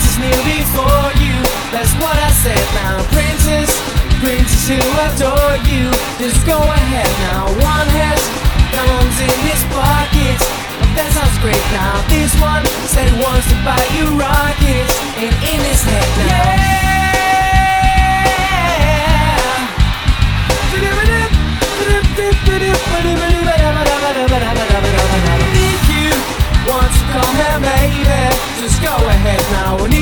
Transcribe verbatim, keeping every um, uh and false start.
princess kneel before you. That's what I said now. Princess, princess who adore you. Just go ahead now. One has diamonds in his pockets. That sounds great now. This one said he wants to buy you rockets. And in his head now. If you want to come here, baby, just go ahead now.